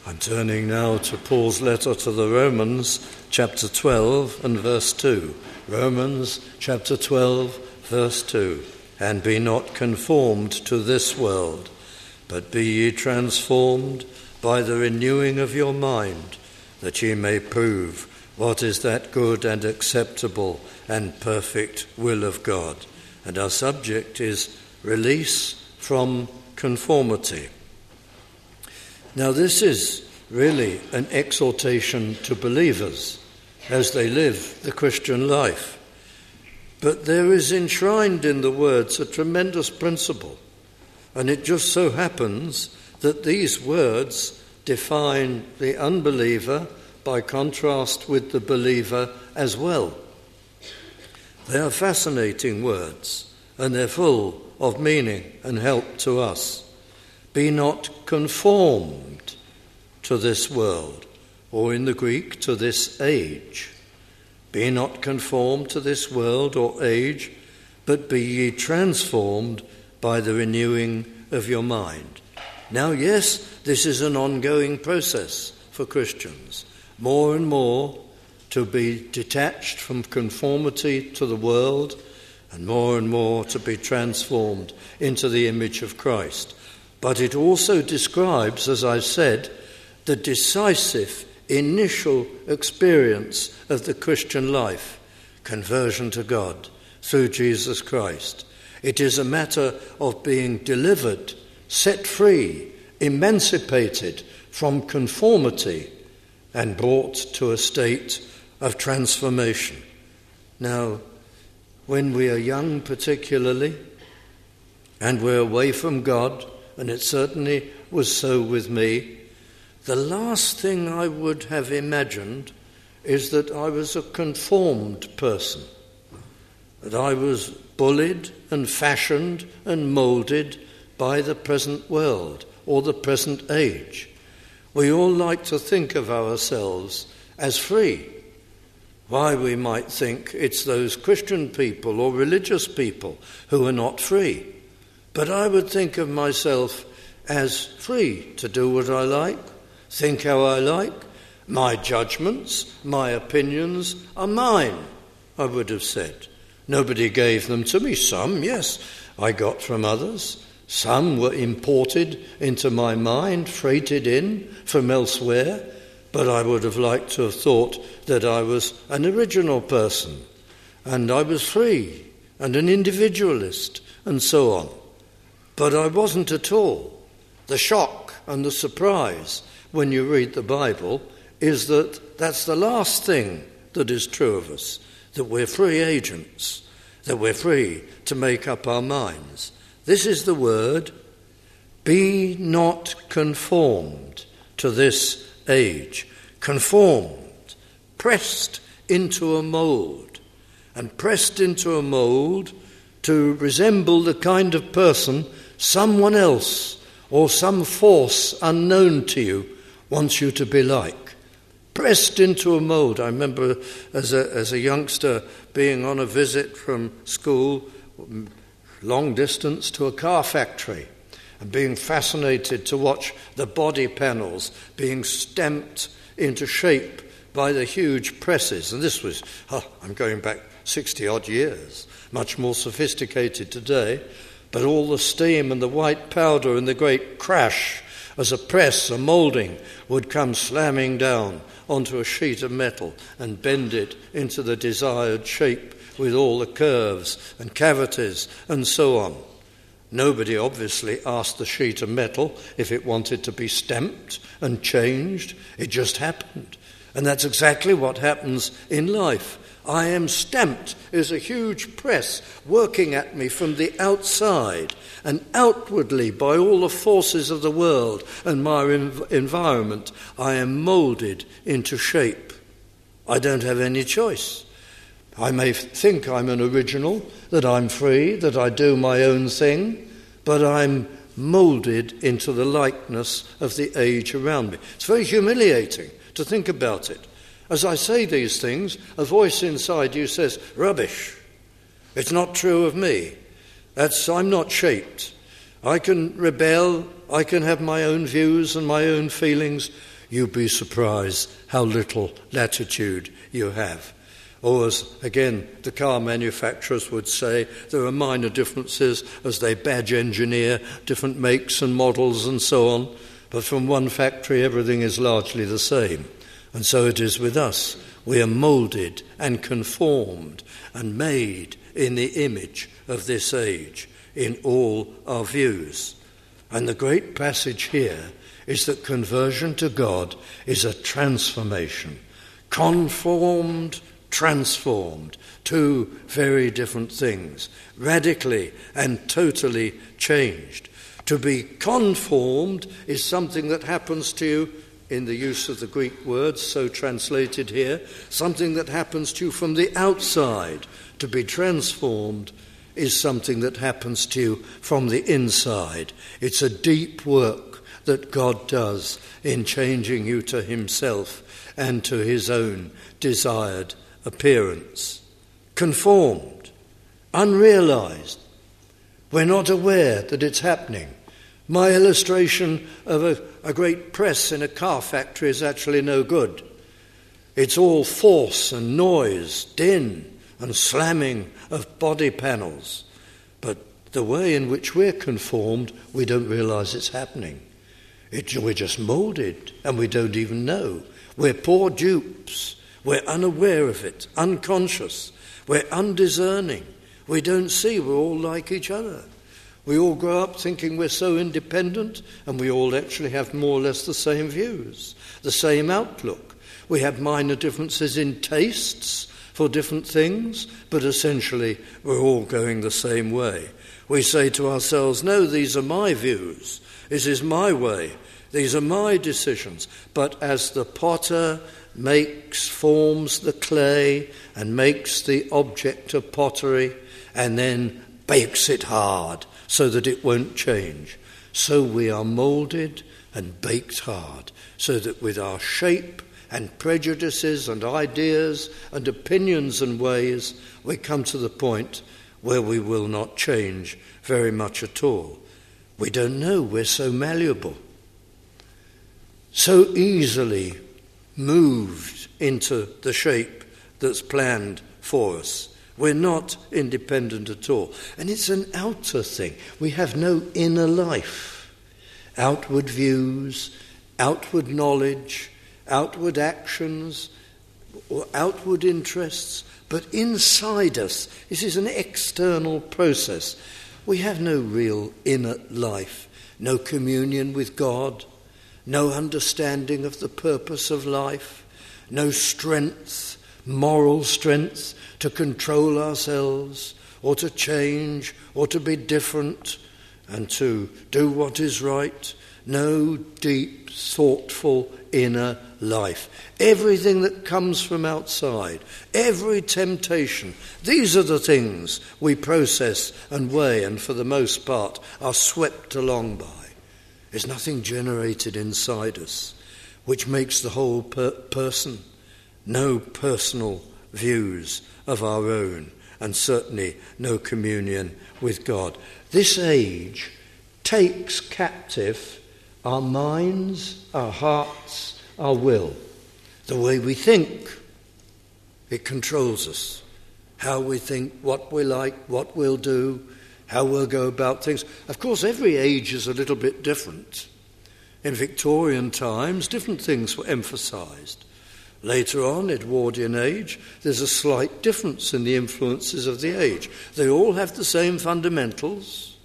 I'm turning now to Paul's letter to the Romans, chapter 12 and verse 2. Romans chapter 12, verse 2. And be not conformed to this world, but be ye transformed by the renewing of your mind, that ye may prove what is that good and acceptable and perfect will of God. And our subject is release from conformity. Now this is really an exhortation to believers as they live the Christian life. But there is enshrined in the words a tremendous principle, and it just so happens that these words define the unbeliever by contrast with the believer as well. They are fascinating words, and they're full of meaning and help to us. Be not conformed to this world, or in the Greek, to this age. Be not conformed to this world or age, but be ye transformed by the renewing of your mind. Now, yes, this is an ongoing process for Christians, more and more to be detached from conformity to the world, and more to be transformed into the image of Christ. But it also describes, as I've said, the decisive initial experience of the Christian life, conversion to God through Jesus Christ. It is a matter of being delivered, set free, emancipated from conformity and brought to a state of transformation. Now, when we are young particularly, and we're away from God, and it certainly was so with me, the last thing I would have imagined is that I was a conformed person, that I was bullied and fashioned and moulded by the present world or the present age. We all like to think of ourselves as free. Why, we might think it's those Christian people or religious people who are not free. But I would think of myself as free to do what I like, think how I like. My judgments, my opinions are mine, I would have said. Nobody gave them to me. Some, yes, I got from others. Some were imported into my mind, freighted in from elsewhere. But I would have liked to have thought that I was an original person, and I was free, and an individualist, and so on. But I wasn't at all. The shock and the surprise when you read the Bible is that that's the last thing that is true of us, that we're free agents, that we're free to make up our minds. This is the word, be not conformed to this age. Conformed, pressed into a mould, and pressed into a mould to resemble the kind of person someone else or some force unknown to you wants you to be like. Pressed into a mould. I remember as a youngster being on a visit from school, long distance, to a car factory, and being fascinated to watch the body panels being stamped into shape by the huge presses. And this was, I'm going back 60-odd years, much more sophisticated today. But all the steam and the white powder and the great crash as a press, a moulding, would come slamming down onto a sheet of metal and bend it into the desired shape with all the curves and cavities and so on. Nobody obviously asked the sheet of metal if it wanted to be stamped and changed. It just happened. And that's exactly what happens in life. I am stamped as a huge press working at me from the outside, and outwardly by all the forces of the world and my environment, I am moulded into shape. I don't have any choice. I may think I'm an original, that I'm free, that I do my own thing, but I'm moulded into the likeness of the age around me. It's very humiliating to think about it. As I say these things, a voice inside you says, rubbish. It's not true of me. I'm not shaped. I can rebel. I can have my own views and my own feelings. you'd be surprised how little latitude you have. Or as, again, the car manufacturers would say, there are minor differences as they badge engineer different makes and models and so on. But from one factory, everything is largely the same. And so it is with us. We are moulded and conformed and made in the image of this age in all our views. And the great passage here is that conversion to God is a transformation. Conformed, transformed, two very different things, radically and totally changed. To be conformed is something that happens to you, in the use of the Greek words so translated here, something that happens to you from the outside. To be transformed is something that happens to you from the inside. It's a deep work that God does in changing you to himself and to his own desired appearance. Conformed, unrealized. We're not aware that it's happening. My illustration of a great press in a car factory is actually no good. It's all force and noise, din and slamming of body panels. But the way in which we're conformed, we don't realize it's happening. We're just moulded and we don't even know. We're poor dupes. We're unaware of it, unconscious. We're undiscerning. We don't see we're all like each other. We all grow up thinking we're so independent, and we all actually have more or less the same views, the same outlook. We have minor differences in tastes for different things, but essentially we're all going the same way. We say to ourselves, no, these are my views. This is my way. These are my decisions. But as the potter forms the clay and makes the object of pottery and then bakes it hard so that it won't change, so we are moulded and baked hard so that with our shape and prejudices and ideas and opinions and ways, we come to the point where we will not change very much at all. We don't know, we're so malleable, so easily moved into the shape that's planned for us. We're not independent at all. And it's an outer thing. We have no inner life. Outward views, outward knowledge, outward actions, or outward interests. But inside us, this is an external process. We have no real inner life, no communion with God, no understanding of the purpose of life, no strength, moral strength to control ourselves or to change or to be different and to do what is right. No deep, thoughtful inner life. Everything that comes from outside, every temptation, these are the things we process and weigh and for the most part are swept along by. There's nothing generated inside us which makes the whole person. No personal views of our own, and certainly no communion with God. This age takes captive our minds, our hearts, our will. The way we think, it controls us. How we think, what we like, what we'll do, how we'll go about things. Of course, every age is a little bit different. In Victorian times, different things were emphasised. Later on, Edwardian age, there's a slight difference in the influences of the age. They all have the same fundamentals.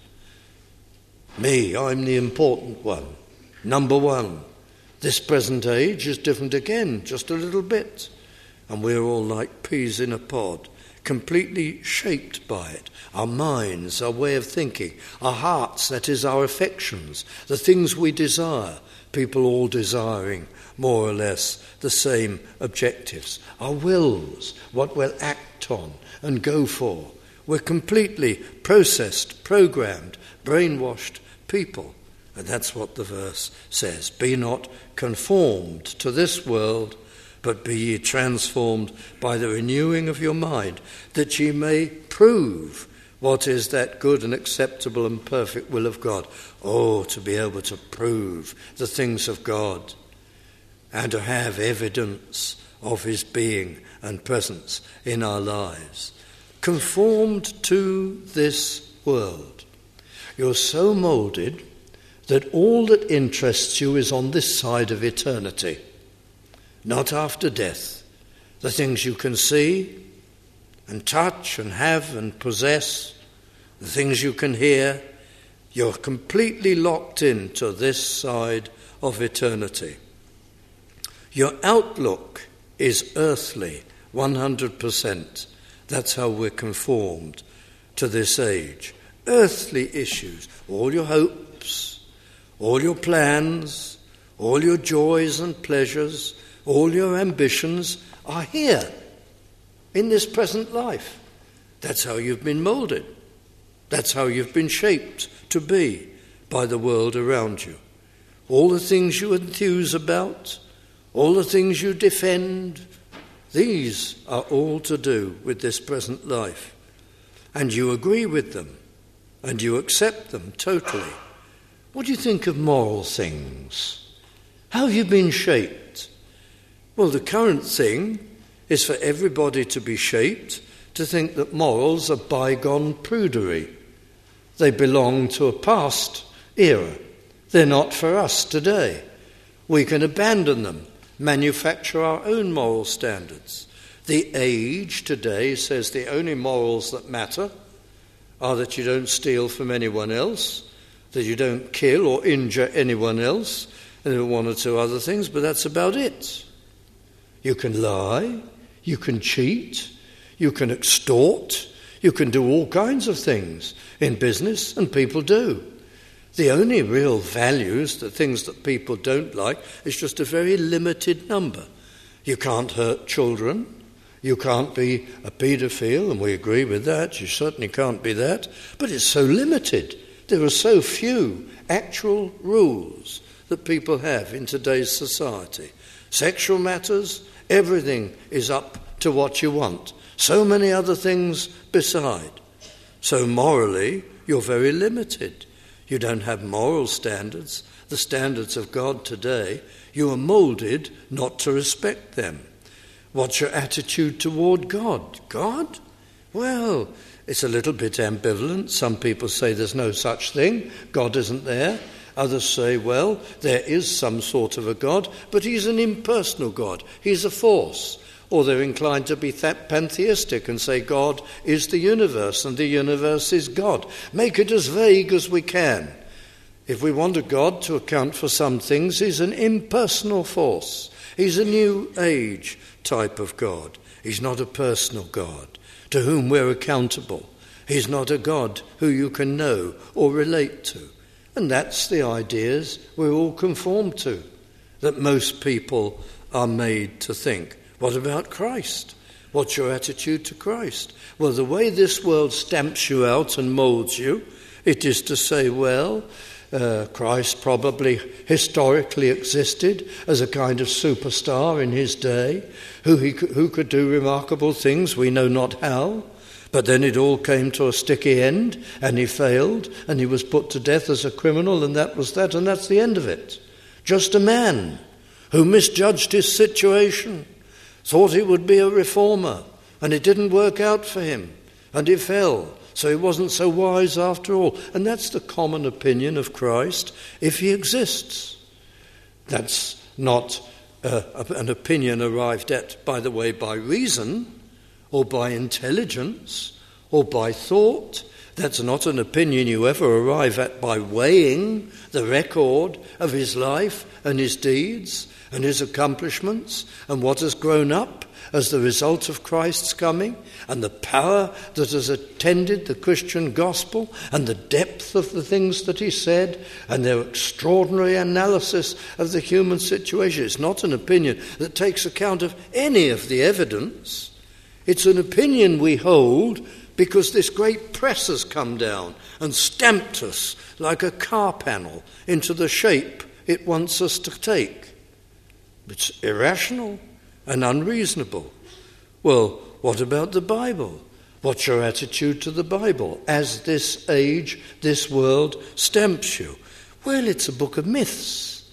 Me, I'm the important one. Number one. This present age is different again, just a little bit. And we're all like peas in a pod, completely shaped by it. Our minds, our way of thinking, our hearts, that is our affections, the things we desire, people all desiring more or less the same objectives. Our wills, what we'll act on and go for. We're completely processed, programmed, brainwashed people. And that's what the verse says. Be not conformed to this world, but be ye transformed by the renewing of your mind, that ye may prove what is that good and acceptable and perfect will of God. Oh, to be able to prove the things of God. and to have evidence of his being and presence in our lives. Conformed to this world. You're so moulded that all that interests you is on this side of eternity, not after death. The things you can see and touch and have and possess, the things you can hear, you're completely locked into this side of eternity. Your outlook is earthly, 100%. That's how we're conformed to this age. Earthly issues, all your hopes, all your plans, all your joys and pleasures, all your ambitions are here in this present life. That's how you've been moulded. That's how you've been shaped to be by the world around you. All the things you enthuse about, all the things you defend, these are all to do with this present life. And you agree with them, and you accept them totally. What do you think of moral things? How have you been shaped? Well, the current thing is for everybody to be shaped to think that morals are bygone prudery. They belong to a past era. They're not for us today. We can abandon them, manufacture our own moral standards. The age today says the only morals that matter are that you don't steal from anyone else, that you don't kill or injure anyone else, and there are one or two other things, but that's about it. You can lie, you can cheat, you can extort, you can do all kinds of things in business, and people do. The only real values, the things that people don't like, is just a very limited number. You can't hurt children. You can't be a paedophile, and we agree with that. You certainly can't be that. But it's so limited. There are so few actual rules that people have in today's society. Sexual matters, everything is up to what you want. So many other things beside. So morally, you're very limited. You don't have moral standards, the standards of God today. You are moulded not to respect them. What's your attitude toward God? God? Well, it's a little bit ambivalent. Some people say there's no such thing. God isn't there. Others say, well, there is some sort of a God, but he's an impersonal God. He's a force. Or they're inclined to be pantheistic and say God is the universe and the universe is God. Make it as vague as we can. If we want a God to account for some things, he's an impersonal force. He's a new age type of God. He's not a personal God to whom we're accountable. He's not a God who you can know or relate to. And that's the ideas we're all conformed to, that most people are made to think. What about Christ? What's your attitude to Christ? Well, the way this world stamps you out and moulds you, it is to say, well, Christ probably historically existed as a kind of superstar in his day, who could do remarkable things, we know not how, but then it all came to a sticky end, and he failed, and he was put to death as a criminal, and that was that, and that's the end of it. Just a man who misjudged his situation, thought he would be a reformer, and it didn't work out for him, and he fell. So he wasn't so wise after all. And that's the common opinion of Christ, if he exists. That's not an opinion arrived at, by the way, by reason, or by intelligence, or by thought. That's not an opinion you ever arrive at by weighing the record of his life and his deeds and his accomplishments and what has grown up as the result of Christ's coming and the power that has attended the Christian gospel and the depth of the things that he said and their extraordinary analysis of the human situation. It's not an opinion that takes account of any of the evidence. It's an opinion we hold because this great press has come down and stamped us like a car panel into the shape it wants us to take. It's irrational and unreasonable. Well, what about the Bible? What's your attitude to the Bible as this age, this world stamps you? Well, it's a book of myths.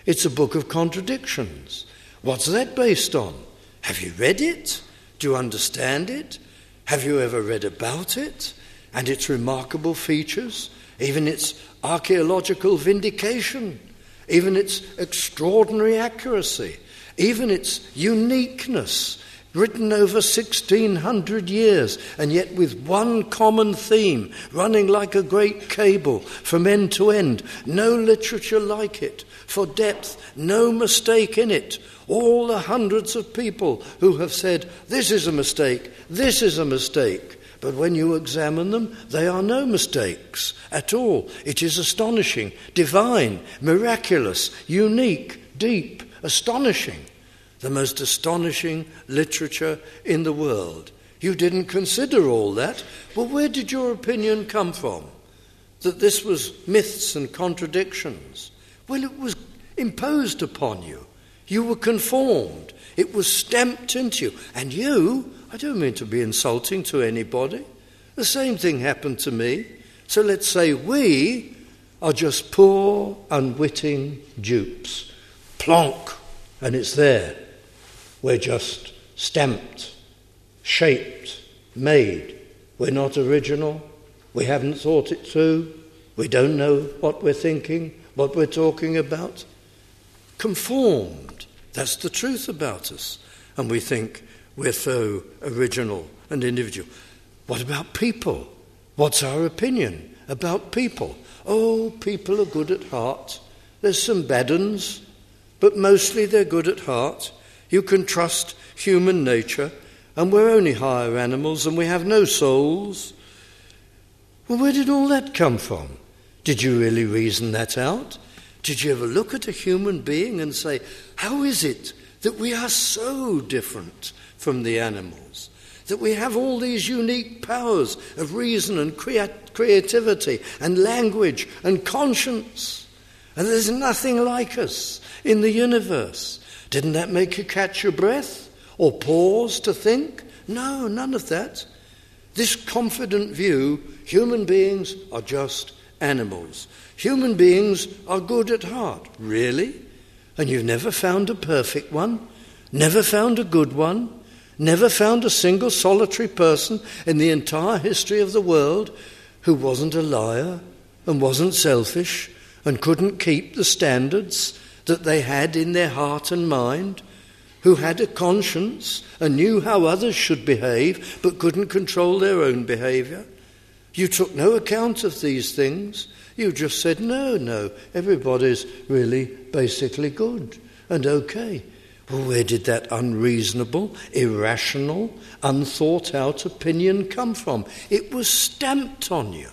It's a book of contradictions. What's that based on? Have you read it? Do you understand it? Have you ever read about it and its remarkable features, even its archaeological vindication, even its extraordinary accuracy, even its uniqueness, written over 1,600 years, and yet with one common theme, running like a great cable from end to end. No literature like it. For depth, no mistake in it. All the hundreds of people who have said, this is a mistake, this is a mistake. But when you examine them, they are no mistakes at all. It is astonishing, divine, miraculous, unique, deep, astonishing. The most astonishing literature in the world. You didn't consider all that. Well, where did your opinion come from? That this was myths and contradictions? Well, it was imposed upon you. You were conformed. It was stamped into you. And you, I don't mean to be insulting to anybody. The same thing happened to me. So let's say we are just poor, unwitting dupes. Plonk, and it's there. We're just stamped, shaped, made. We're not original. We haven't thought it through. We don't know what we're thinking, what we're talking about. Conformed. That's the truth about us. And we think we're so original and individual. What about people? What's our opinion about people? Oh, people are good at heart. There's some bad uns, but mostly they're good at heart. You can trust human nature, and we're only higher animals and we have no souls. Well, where did all that come from? Did you really reason that out? Did you ever look at a human being and say, how is it that we are so different from the animals? That we have all these unique powers of reason and creativity and language and conscience, and there's nothing like us in the universe. Didn't that make you catch your breath or pause to think? No, none of that. This confident view, human beings are just animals. Human beings are good at heart. Really? And you've never found a perfect one? Never found a good one? Never found a single solitary person in the entire history of the world who wasn't a liar and wasn't selfish and couldn't keep the standards that they had in their heart and mind, who had a conscience and knew how others should behave but couldn't control their own behaviour? You took no account of these things. You just said, no, everybody's really basically good and okay. Well, where did that unreasonable, irrational, unthought-out opinion come from? It was stamped on you.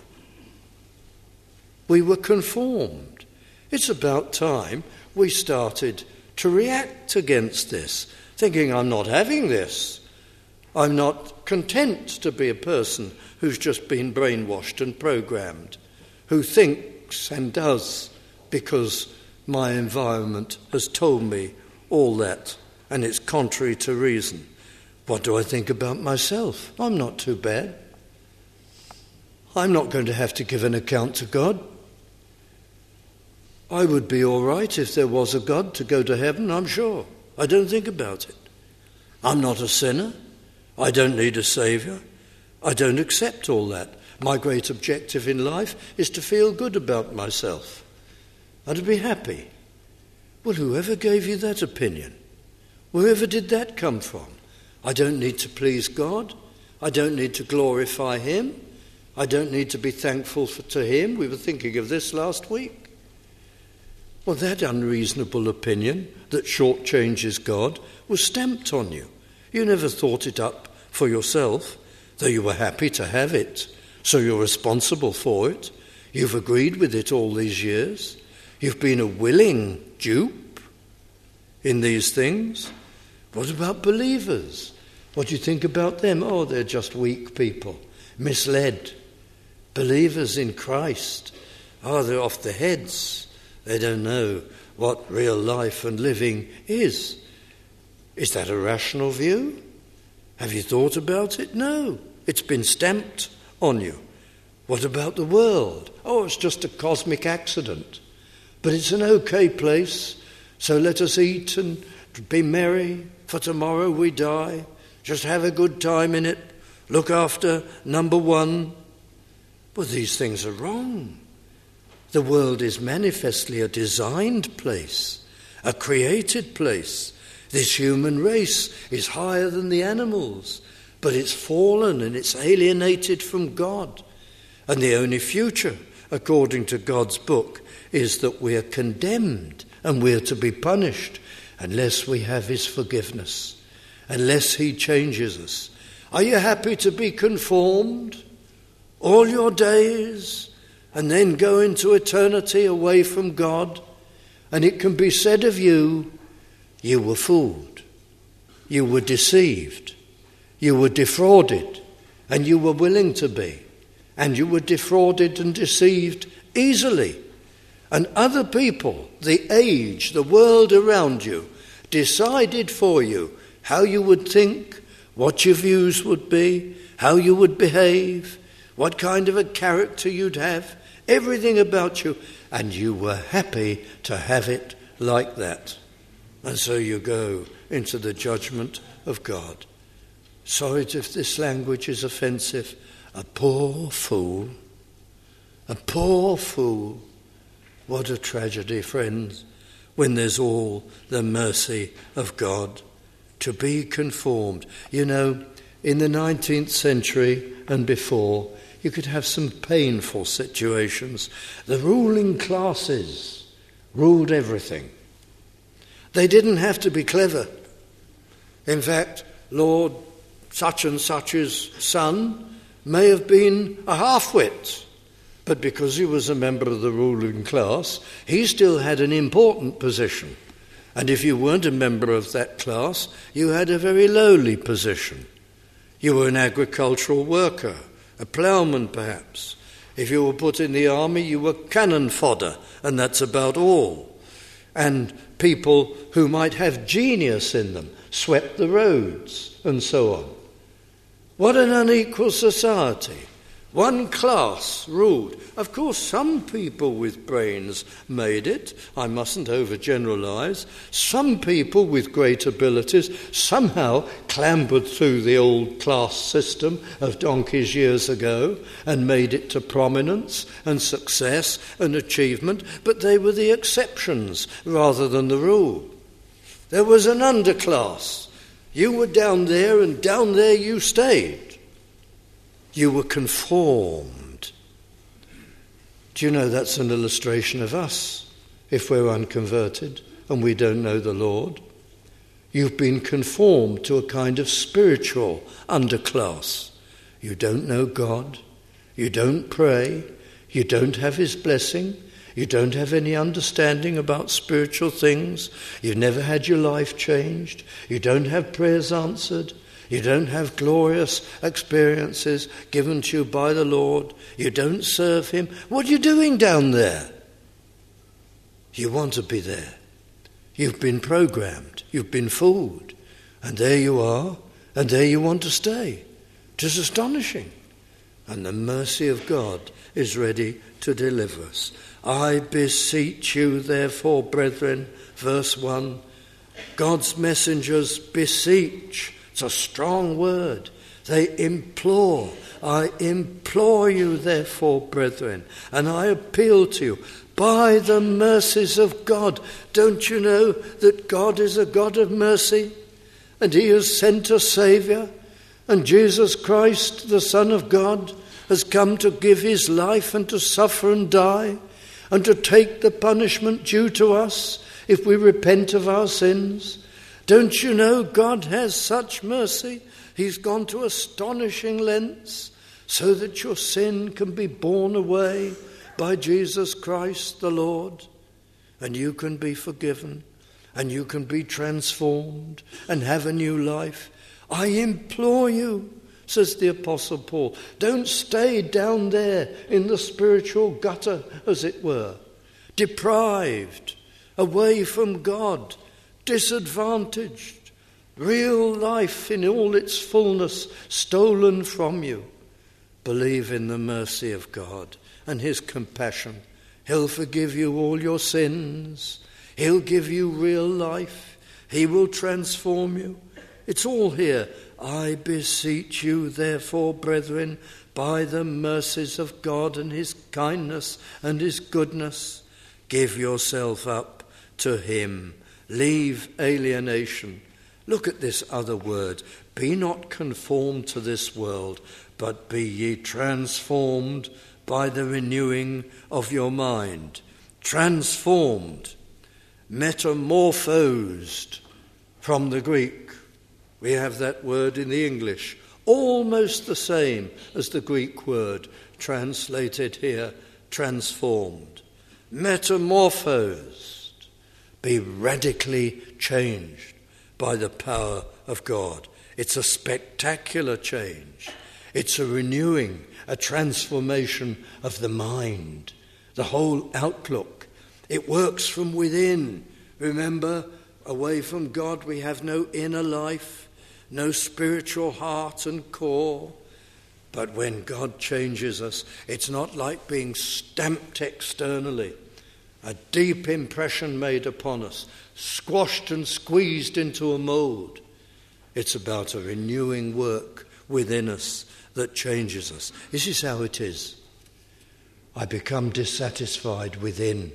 We were conformed. It's about time we started to react against this, thinking, I'm not having this. I'm not content to be a person who's just been brainwashed and programmed, who thinks and does because my environment has told me all that, and it's contrary to reason. What do I think about myself? I'm not too bad. I'm not going to have to give an account to God. I would be all right if there was a God to go to heaven, I'm sure. I don't think about it. I'm not a sinner. I don't need a saviour. I don't accept all that. My great objective in life is to feel good about myself and to be happy. Well, whoever gave you that opinion? Wherever did that come from? I don't need to please God. I don't need to glorify him. I don't need to be thankful to him. We were thinking of this last week. Well, that unreasonable opinion that shortchanges God was stamped on you. You never thought it up for yourself, though you were happy to have it, so you're responsible for it. You've agreed with it all these years. You've been a willing dupe in these things. What about believers? What do you think about them? Oh, they're just weak people, misled. Believers in Christ, oh, they're off their heads. They don't know what real life and living is. Is that a rational view? Have you thought about it? No, it's been stamped on you. What about the world? Oh, it's just a cosmic accident. But it's an okay place. So let us eat and be merry, for tomorrow we die. Just have a good time in it. Look after number one. But these things are wrong. The world is manifestly a designed place, a created place. This human race is higher than the animals, but it's fallen and it's alienated from God. And the only future, according to God's book, is that we are condemned and we are to be punished unless we have his forgiveness, unless he changes us. Are you happy to be conformed all your days and then go into eternity away from God? And it can be said of you, you were fooled, you were deceived, you were defrauded, and you were willing to be, and you were defrauded and deceived easily. And other people, the age, the world around you, decided for you how you would think, what your views would be, how you would behave, what kind of a character you'd have, everything about you, and you were happy to have it like that. And so you go into the judgment of God. Sorry if this language is offensive. A poor fool. A poor fool. What a tragedy, friends, when there's all the mercy of God. To be conformed. You know, in the 19th century and before, you could have some painful situations. The ruling classes ruled everything. They didn't have to be clever. In fact, Lord such and such's son may have been a half-wit, but because he was a member of the ruling class, he still had an important position. And if you weren't a member of that class, you had a very lowly position. You were an agricultural worker, a ploughman perhaps. If you were put in the army, you were cannon fodder, and that's about all. And people who might have genius in them swept the roads and so on. What an unequal society. One class ruled. Of course, some people with brains made it. I mustn't overgeneralise. Some people with great abilities somehow clambered through the old class system of donkeys years ago and made it to prominence and success and achievement, but they were the exceptions rather than the rule. There was an underclass. You were down there, and down there you stayed. You were conformed. Do you know that's an illustration of us if we're unconverted and we don't know the Lord? You've been conformed to a kind of spiritual underclass. You don't know God. You don't pray. You don't have his blessing. You don't have any understanding about spiritual things. You've never had your life changed. You don't have prayers answered. You don't have glorious experiences given to you by the Lord. You don't serve him. What are you doing down there? You want to be there. You've been programmed. You've been fooled. And there you are, and there you want to stay. It is astonishing. And the mercy of God is ready to deliver us. I beseech you, therefore, brethren, verse 1, God's messengers beseech. It's a strong word. They implore. I implore you, therefore, brethren, and I appeal to you, by the mercies of God. Don't you know that God is a God of mercy? And he has sent a Saviour, and Jesus Christ, the Son of God, has come to give his life and to suffer and die, and to take the punishment due to us if we repent of our sins. Don't you know God has such mercy? He's gone to astonishing lengths so that your sin can be borne away by Jesus Christ the Lord, and you can be forgiven, and you can be transformed and have a new life. I implore you, says the Apostle Paul, don't stay down there in the spiritual gutter, as it were, deprived, away from God, disadvantaged, real life in all its fullness stolen from you. Believe in the mercy of God and his compassion. He'll forgive you all your sins. He'll give you real life. He will transform you. It's all here. I beseech you, therefore, brethren, by the mercies of God and his kindness and his goodness, give yourself up to him. Leave alienation. Look at this other word. Be not conformed to this world, but be ye transformed by the renewing of your mind. Transformed, metamorphosed from the Greek. We have that word in the English, almost the same as the Greek word translated here, transformed. Metamorphosed, be radically changed by the power of God. It's a spectacular change. It's a renewing, a transformation of the mind, the whole outlook. It works from within. Remember, away from God we have no inner life, no spiritual heart and core. But when God changes us, it's not like being stamped externally, a deep impression made upon us, squashed and squeezed into a mould. It's about a renewing work within us that changes us. This is how it is. I become dissatisfied within.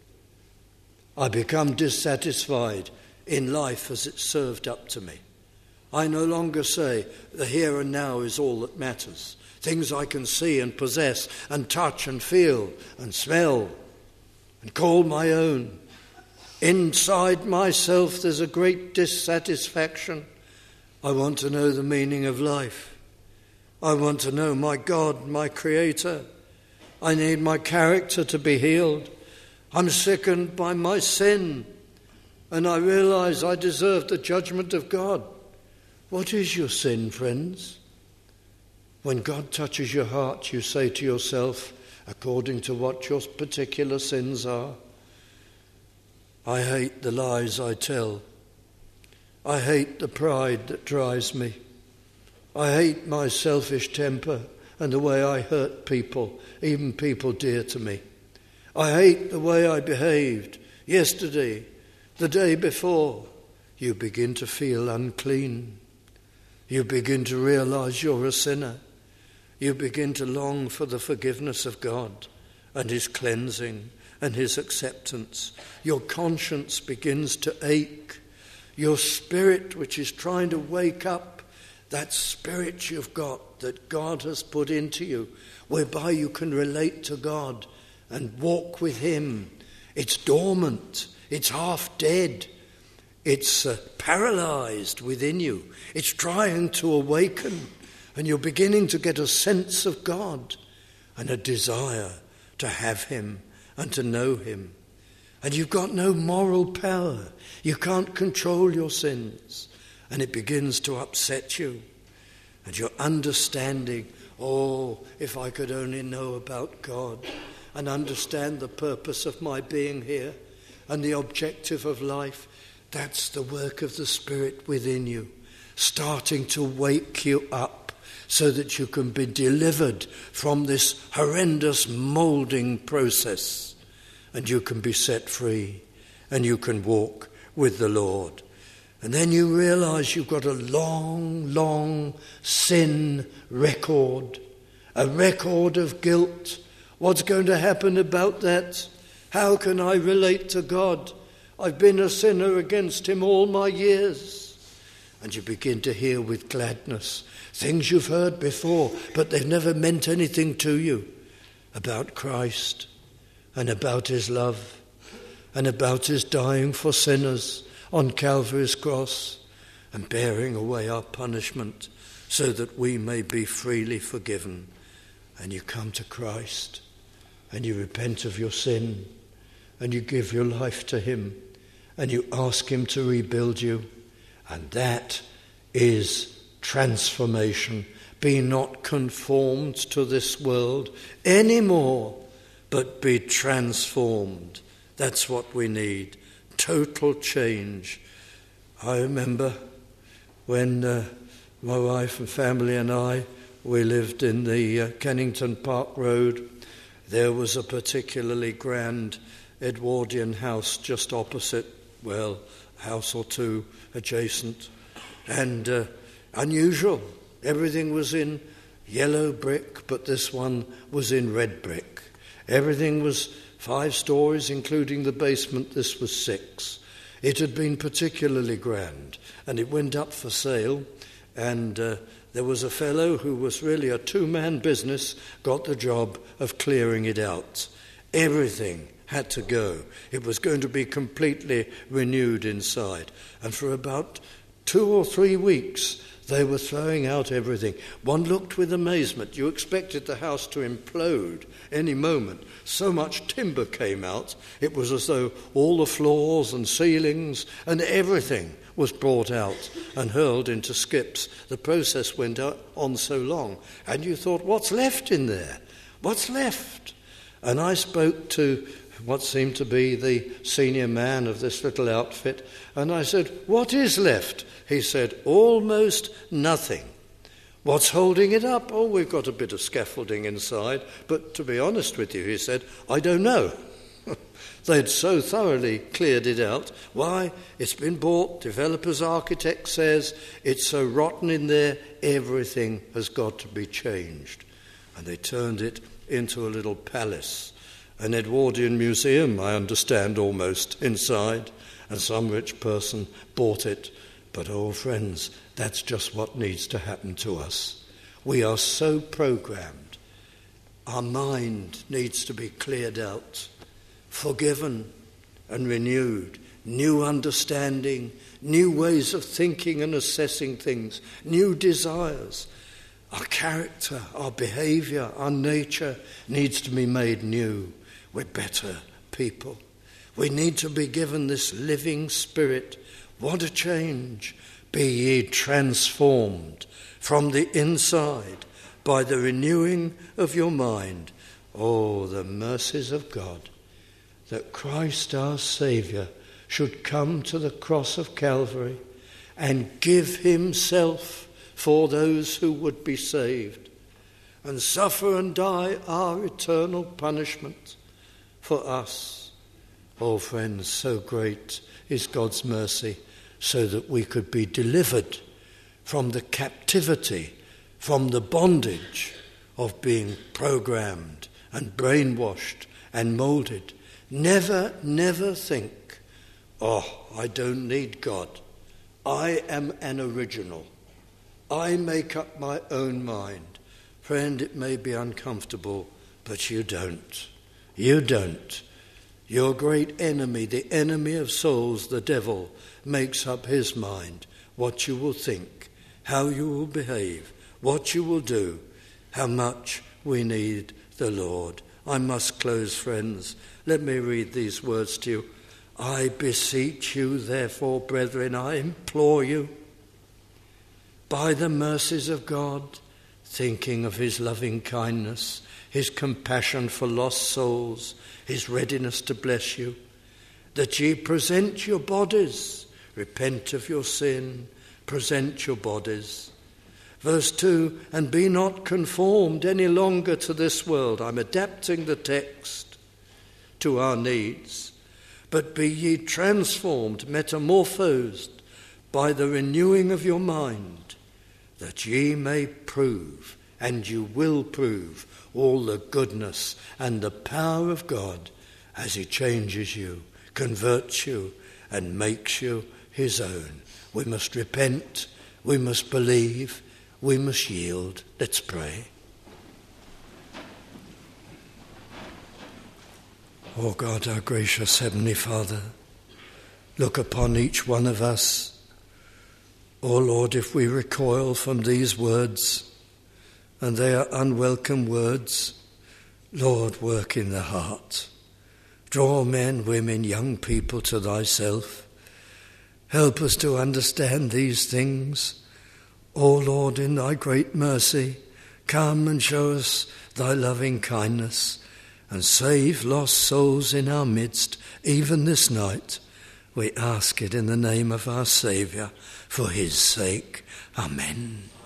I become dissatisfied in life as it's served up to me. I no longer say the here and now is all that matters. Things I can see and possess and touch and feel and smell and call my own. Inside myself there's a great dissatisfaction. I want to know the meaning of life. I want to know my God, my Creator. I need my character to be healed. I'm sickened by my sin, and I realize I deserve the judgment of God. What is your sin, friends? When God touches your heart, you say to yourself, according to what your particular sins are, I hate the lies I tell. I hate the pride that drives me. I hate my selfish temper and the way I hurt people, even people dear to me. I hate the way I behaved yesterday, the day before. You begin to feel unclean. You begin to realize you're a sinner. You begin to long for the forgiveness of God and his cleansing and his acceptance. Your conscience begins to ache. Your spirit, which is trying to wake up, that spirit you've got that God has put into you, whereby you can relate to God and walk with him. It's dormant. It's half dead. It's paralyzed within you. It's trying to awaken, and you're beginning to get a sense of God and a desire to have him and to know him. And you've got no moral power. You can't control your sins. And it begins to upset you. And you're understanding, oh, if I could only know about God and understand the purpose of my being here and the objective of life. That's the work of the Spirit within you, starting to wake you up so that you can be delivered from this horrendous moulding process. And you can be set free, and you can walk with the Lord. And then you realize you've got a long, long sin record, a record of guilt. What's going to happen about that? How can I relate to God? I've been a sinner against him all my years. And you begin to hear with gladness things you've heard before, but they've never meant anything to you, about Christ and about his love and about his dying for sinners on Calvary's cross and bearing away our punishment so that we may be freely forgiven. And you come to Christ and you repent of your sin and you give your life to him and you ask him to rebuild you. And that is transformation. Be not conformed to this world anymore, but be transformed. That's what we need. Total change. I remember when my wife and family and I, we lived in the Kennington Park Road. There was a particularly grand Edwardian house just opposite, well, a house or two adjacent, and unusual. Everything was in yellow brick, but this one was in red brick. Everything was 5 stories, including the basement. This was 6. It had been particularly grand, and it went up for sale, and there was a fellow who was really a 2-man business, got the job of clearing it out. Everything had to go. It was going to be completely renewed inside. And for about 2 or 3 weeks, they were throwing out everything. One looked with amazement. You expected the house to implode any moment. So much timber came out. It was as though all the floors and ceilings and everything was brought out and hurled into skips. The process went on so long. And you thought, what's left in there? What's left? And I spoke to what seemed to be the senior man of this little outfit, and I said, what is left? He said, almost nothing. What's holding it up? Oh, we've got a bit of scaffolding inside, but to be honest with you, he said, I don't know. They'd so thoroughly cleared it out. Why? It's been bought. Developer's architect says it's so rotten in there, everything has got to be changed. And they turned it into a little palace. An Edwardian museum, I understand, almost inside, and some rich person bought it. But, oh, friends, that's just what needs to happen to us. We are so programmed. Our mind needs to be cleared out, forgiven and renewed, new understanding, new ways of thinking and assessing things, new desires. Our character, our behaviour, our nature needs to be made new. We're better people. We need to be given this living spirit. What a change. Be ye transformed from the inside by the renewing of your mind. Oh, the mercies of God, that Christ our Saviour should come to the cross of Calvary and give himself for those who would be saved, and suffer and die our eternal punishment for us. Oh, friends, so great is God's mercy, so that we could be delivered from the captivity, from the bondage of being programmed and brainwashed and moulded. Never think, oh, I don't need God. I am an original. I make up my own mind. Friend, it may be uncomfortable, but you don't. You don't. Your great enemy, the enemy of souls, the devil, makes up his mind what you will think, how you will behave, what you will do, how much we need the Lord. I must close, friends. Let me read these words to you. I beseech you, therefore, brethren, I implore you, by the mercies of God, thinking of his loving kindness, his compassion for lost souls, his readiness to bless you, that ye present your bodies, repent of your sin, present your bodies. Verse 2, and be not conformed any longer to this world. I'm adapting the text to our needs. But be ye transformed, metamorphosed, by the renewing of your mind, that ye may prove, and you will prove, all the goodness and the power of God as he changes you, converts you, and makes you his own. We must repent, we must believe, we must yield. Let's pray. Oh God, our gracious Heavenly Father, look upon each one of us. Oh Lord, if we recoil from these words, and they are unwelcome words, Lord, work in the heart. Draw men, women, young people to thyself. Help us to understand these things. O Lord, in thy great mercy, come and show us thy loving kindness and save lost souls in our midst, even this night. We ask it in the name of our Saviour, for his sake. Amen.